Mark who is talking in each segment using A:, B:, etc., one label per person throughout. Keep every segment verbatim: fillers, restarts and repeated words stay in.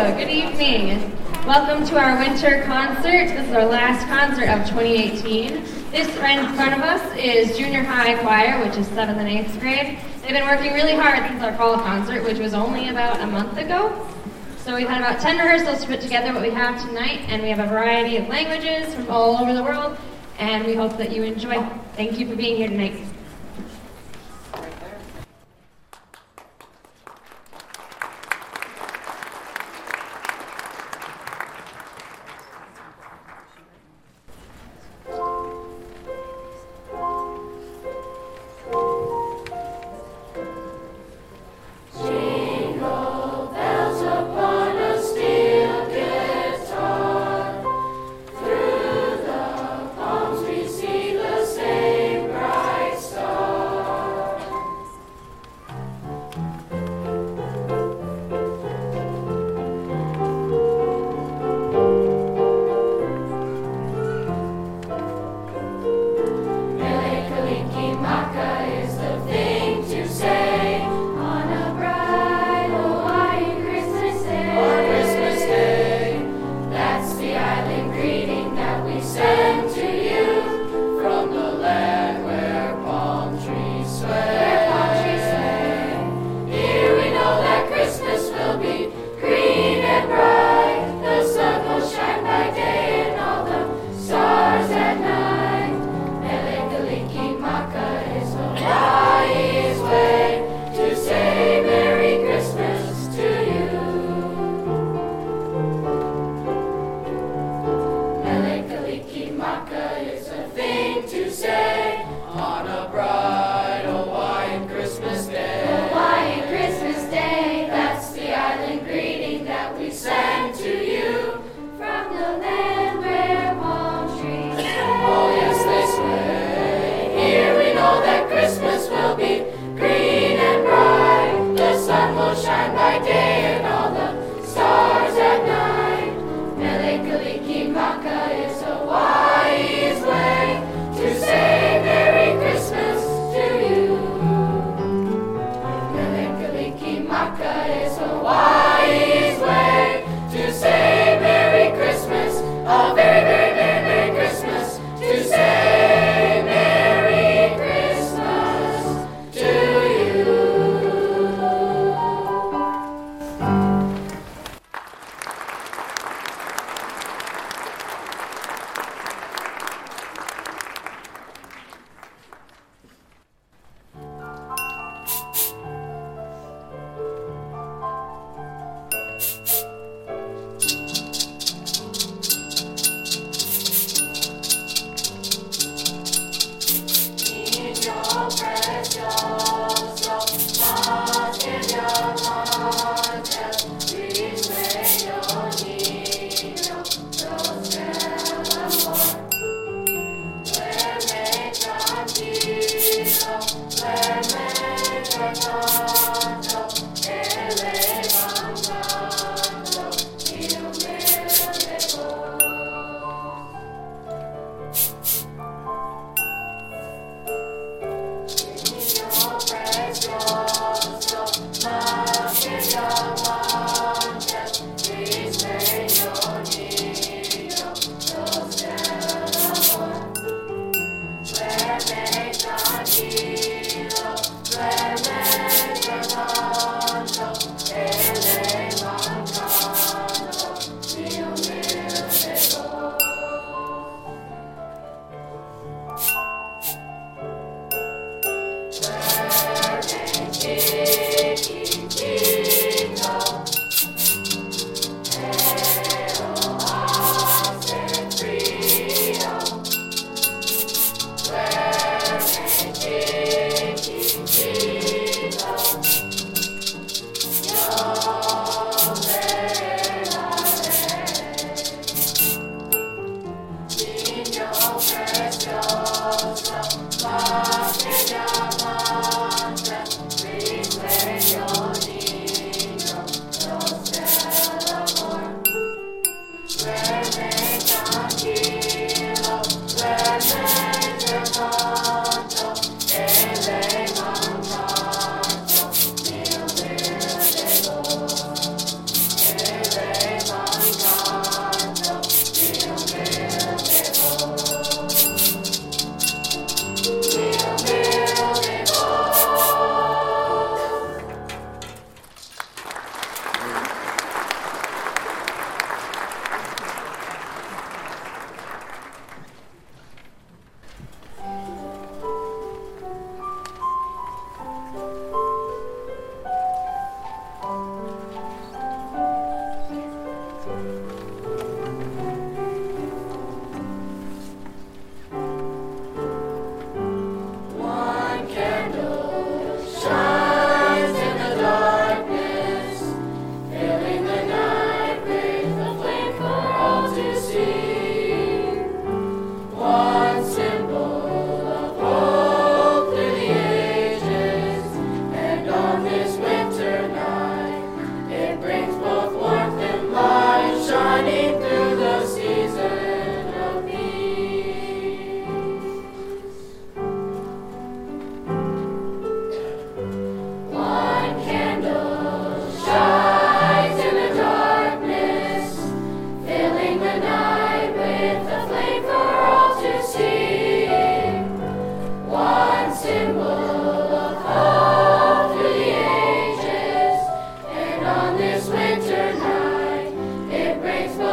A: Good evening. Welcome to our winter concert. This is our last concert of twenty eighteen. This right in front of us is junior high choir, which is seventh and eighth grade. They've been working really hard since our fall concert, which was only about a month ago. So we've had about ten rehearsals to put together what we have tonight, and we have a variety of languages from all over the world, and we hope that you enjoy. Thank you for being here tonight.
B: Through the palms we see the same bright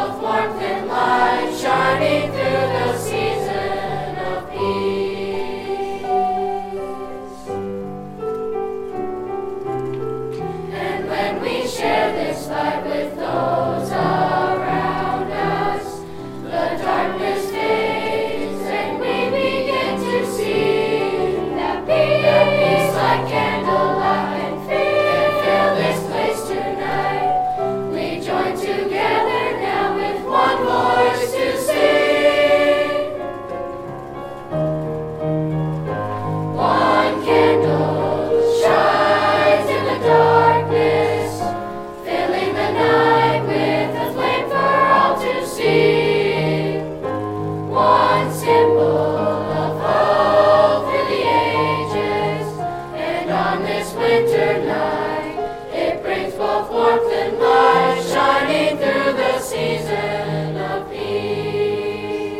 B: both warmth and light, shining through the season of peace. And when we share this light with those around us, the darkness fades and we begin to see that peace, that peace like candlelight and fill this place tonight. We join together now with one voice to sing. One candle shines in the darkness, filling the night with a flame for all to see. One symbol of hope through the ages, and on this winter night, it brings both warmth and light, shining through the season of peace.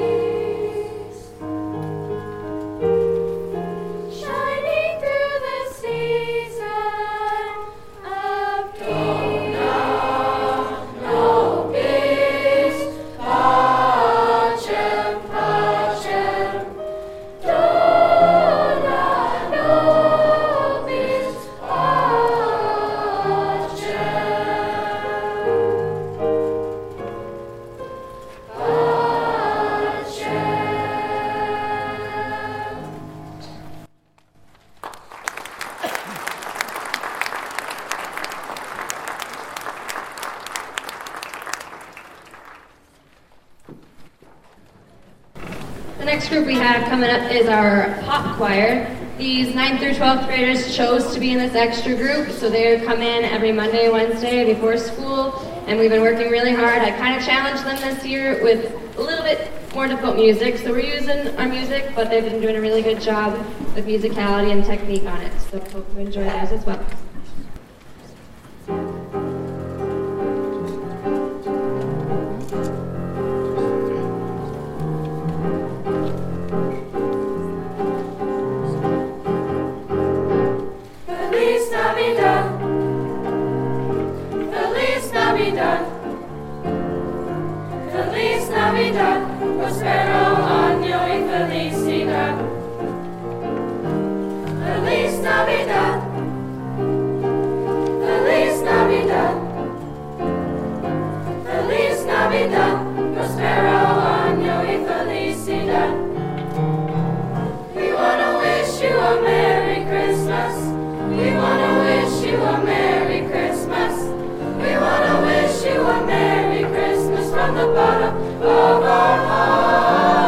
B: Shining through the season of peace. Dona nobis pacem, pacem. Dona nobis
A: The next group we have coming up is our pop choir. These ninth through twelfth graders chose to be in this extra group, so they come in every Monday, Wednesday before school, and we've been working really hard. I kind of challenged them this year with a little bit more difficult music, so we're using our music, but they've been doing a really good job with musicality and technique on it, so hope you enjoy those as well.
B: Feliz Navidad, Feliz Navidad, Feliz Navidad, prospero año y felicidad. Feliz Navidad, Feliz Navidad, Feliz Navidad, prospero año y felicidad. We want to wish you a Merry Christmas. We want to wish you a Merry Christmas. We want to wish you a Merry Christmas from the bottom of our hearts.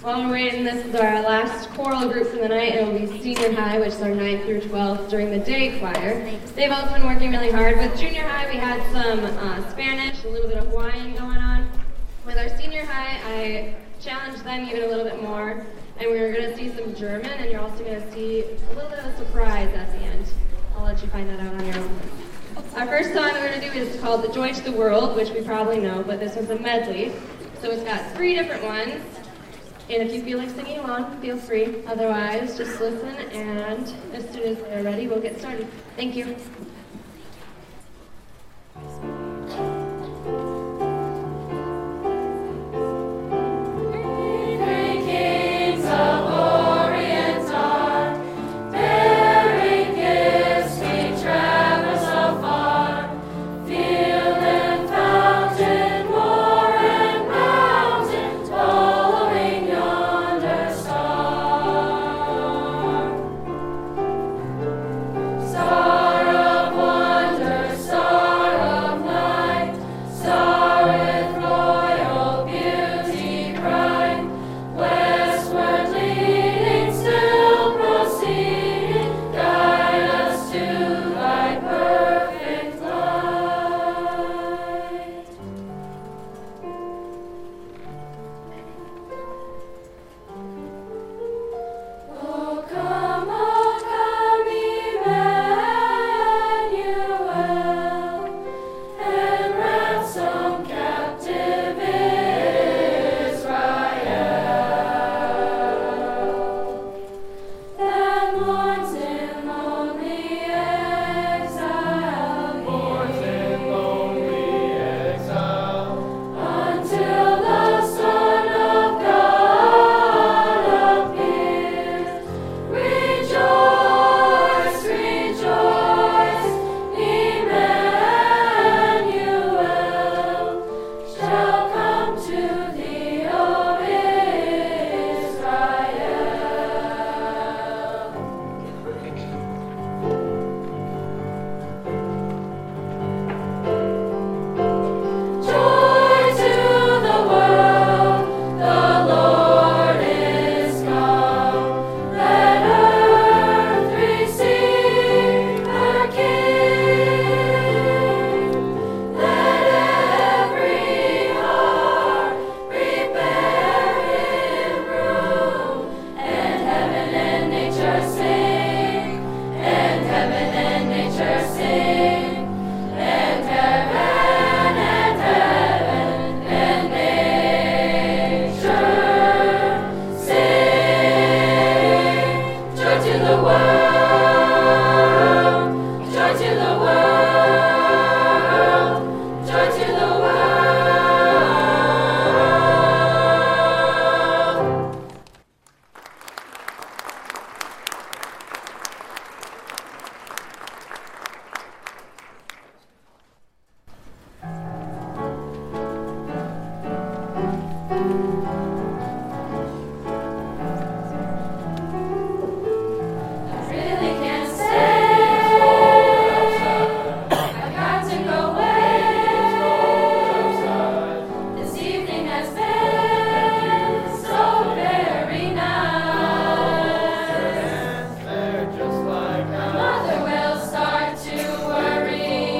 A: While we're waiting, this is our last choral group for the night. It will be senior high, which is our ninth through twelfth during the day choir. They've also been working really hard. With junior high, we had some uh, Spanish, a little bit of Hawaiian going on. With our senior high, I challenged them even a little bit more. And we're going to see some German, and you're also going to see a little bit of a surprise at the end. I'll let you find that out on your own. Our first song that we're going to do is called The Joy to the World, which we probably know, but this one's a medley. So it's got three different ones. And if you feel like singing along, feel free. Otherwise, just listen, and as soon as they're ready, we'll get started. Thank you.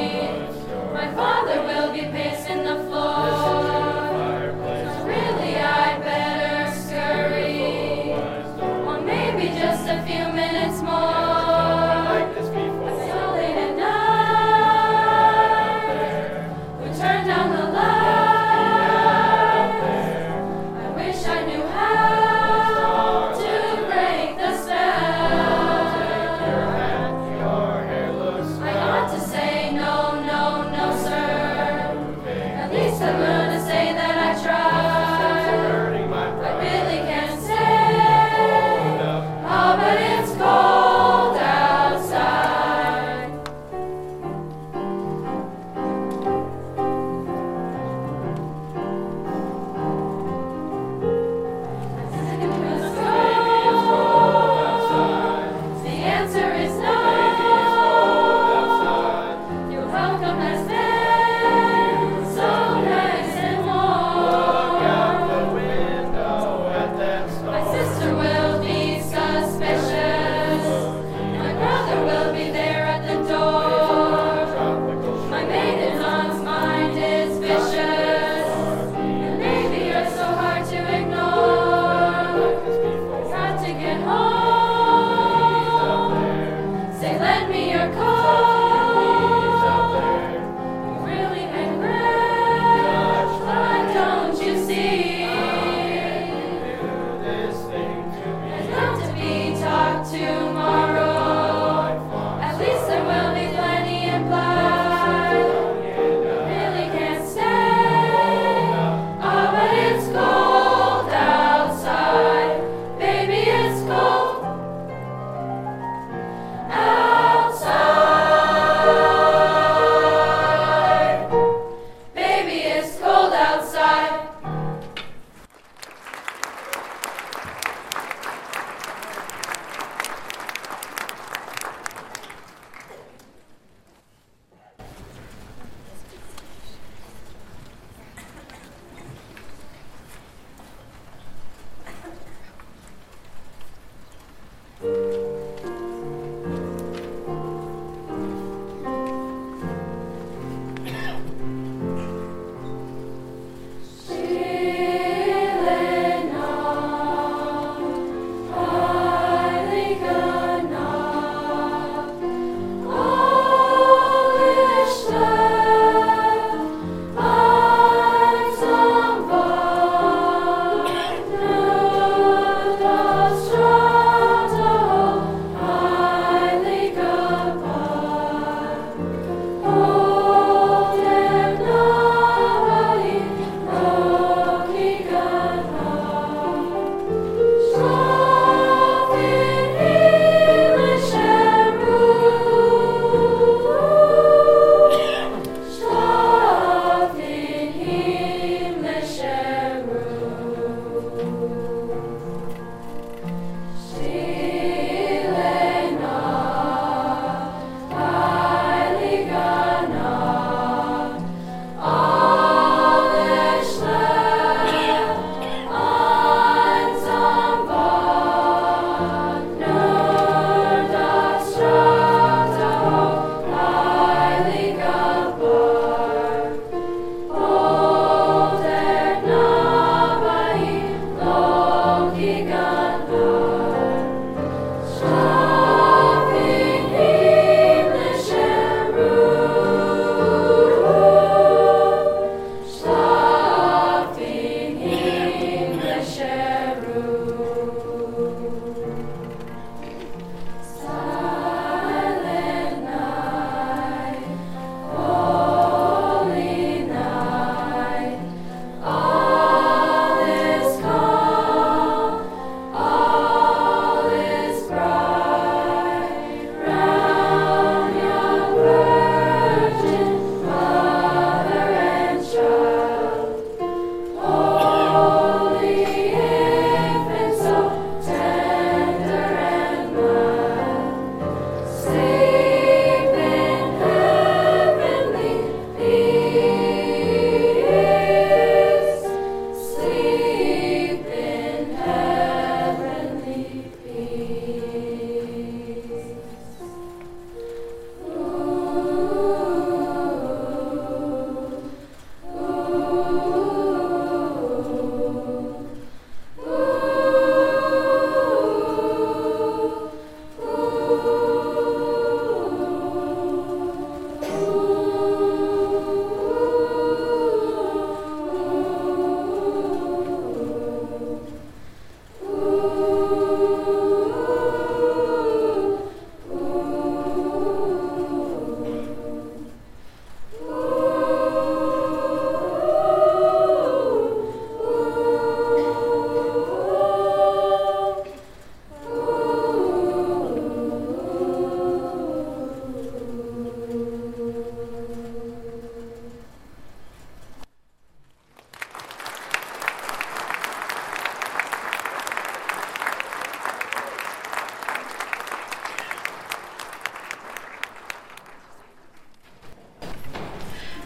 B: Father will be pacing the floor. So really, I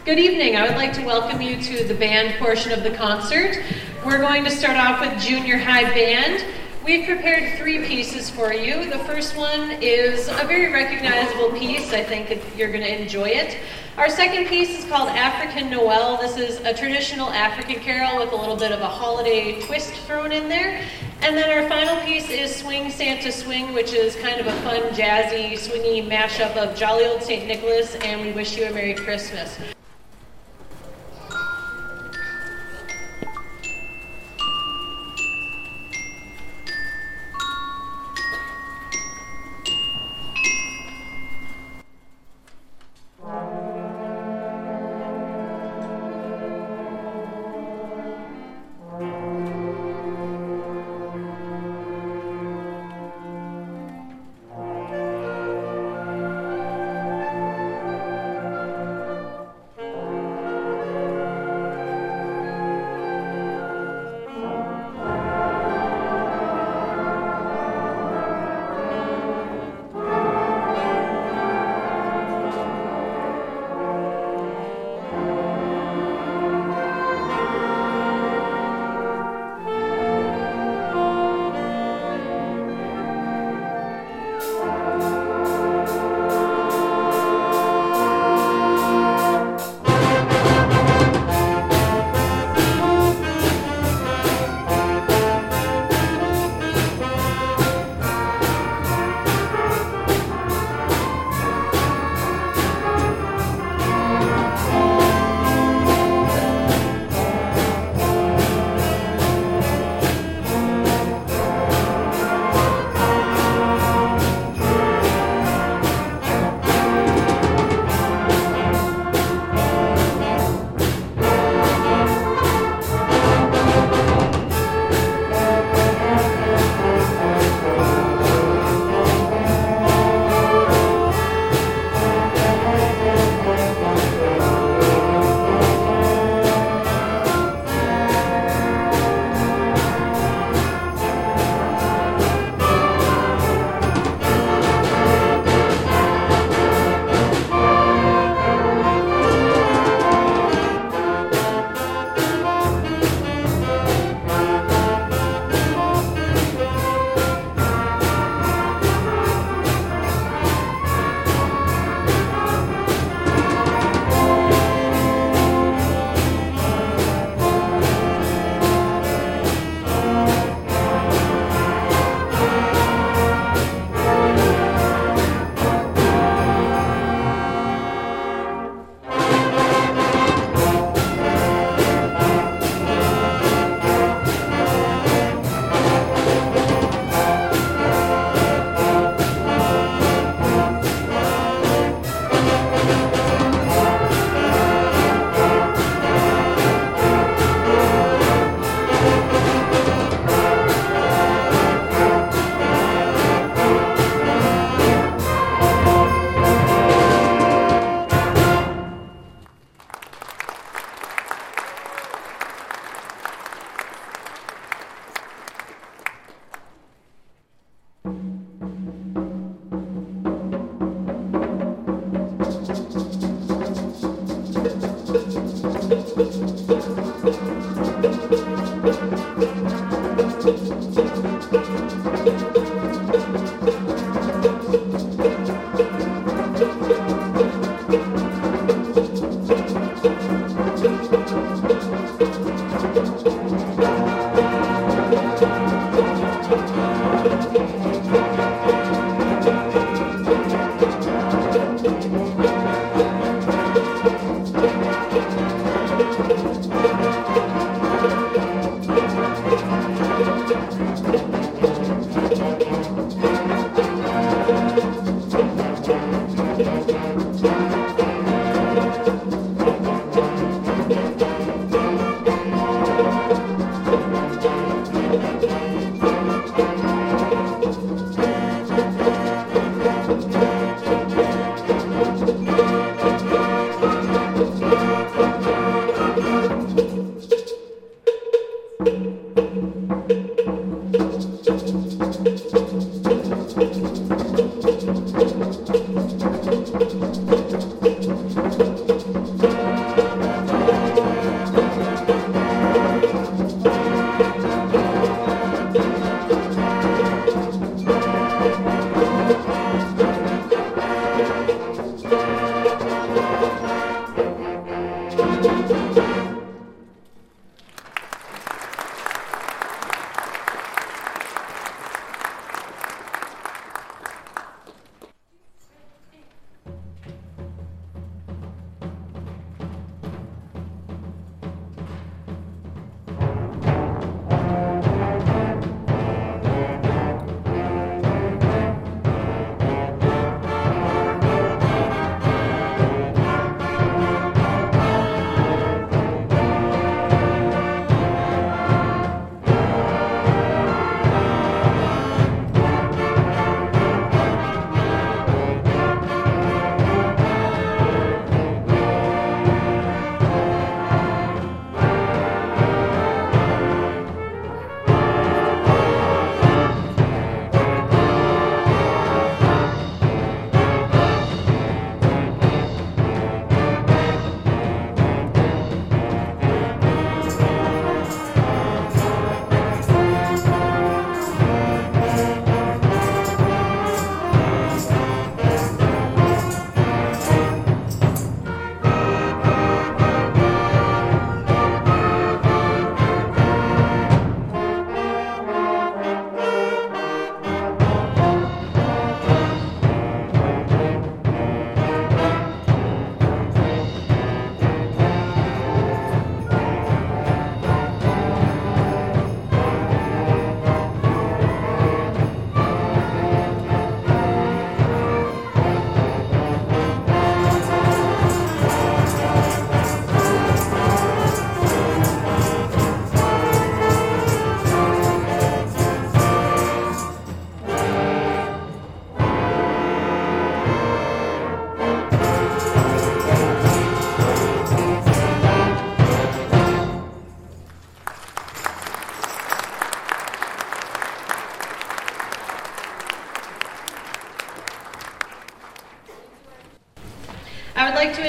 C: Good evening. I would like to welcome you to the band portion of the concert. We're going to start off with Junior High Band. We've prepared three pieces for you. The first one is a very recognizable piece. I think it, you're going to enjoy it. Our second piece is called African Noel. This is a traditional African carol with a little bit of a holiday twist thrown in there. And then our final piece is Swing Santa Swing, which is kind of a fun, jazzy, swingy mashup of Jolly Old Saint Nicholas and We Wish You a Merry Christmas.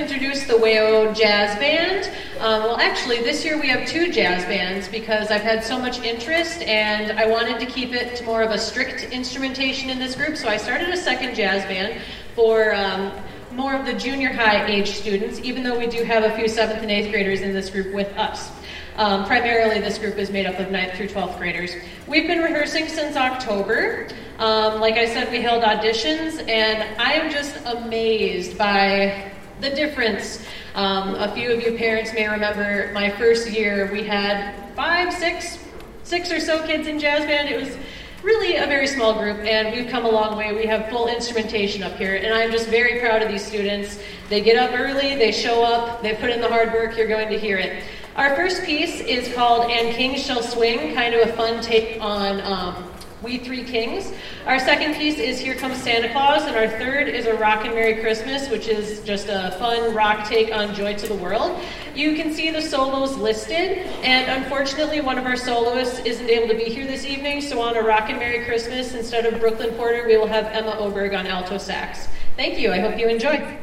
C: introduce the WAO Jazz Band. Um, well, actually, this year we have two jazz bands because I've had so much interest and I wanted to keep it to more of a strict instrumentation in this group, so I started a second jazz band for um, more of the junior high age students, even though we do have a few seventh and eighth graders in this group with us. Um, primarily, this group is made up of ninth through twelfth graders. We've been rehearsing since October. Um, like I said, we held auditions, and I am just amazed by the difference. Um, a few of you parents may remember my first year, we had five, six, six or so kids in jazz band. It was really a very small group, and we've come a long way. We have full instrumentation up here, and I'm just very proud of these students. They get up early, they show up, they put in the hard work, you're going to hear it. Our first piece is called And Kings Shall Swing, kind of a fun take on um, We Three Kings. Our second piece is Here Comes Santa Claus, and our third is A Rockin' Merry Christmas, which is just a fun rock take on Joy to the World. You can see the solos listed, and unfortunately one of our soloists isn't able to be here this evening, so on A Rockin' Merry Christmas, instead of Brooklyn Porter, we will have Emma Oberg on alto sax. Thank you, I hope you enjoy.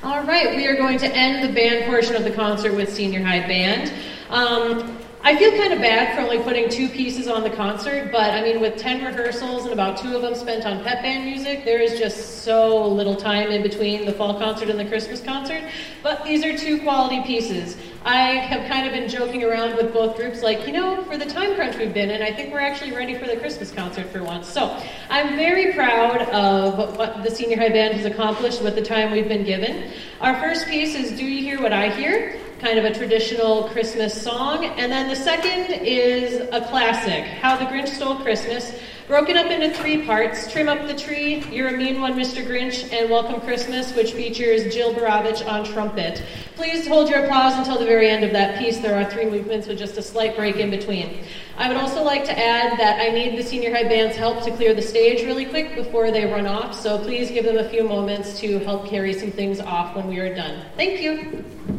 C: All right, we are going to end the band portion of the concert with Senior High Band. Um, I feel kind of bad for only putting two pieces on the concert, but I mean, with ten rehearsals and about two of them spent on pep band music, there is just so little time in between the fall concert and the Christmas concert. But these are two quality pieces. I have kind of been joking around with both groups, like, you know, for the time crunch we've been in, I think we're actually ready for the Christmas concert for once. So I'm very proud of what the Senior High Band has accomplished with the time we've been given. Our first piece is Do You Hear What I Hear? Kind of a traditional Christmas song. And then the second is a classic, How the Grinch Stole Christmas, broken up into three parts: Trim Up the Tree, You're a Mean One, Mister Grinch, and Welcome Christmas, which features Jill Baravich on trumpet. Please hold your applause until the very end of that piece. There are three movements with just a slight break in between. I would also like to add that I need the Senior High Band's help to clear the stage really quick before they run off, so please give them a few moments to help carry some things off when we are done. Thank you.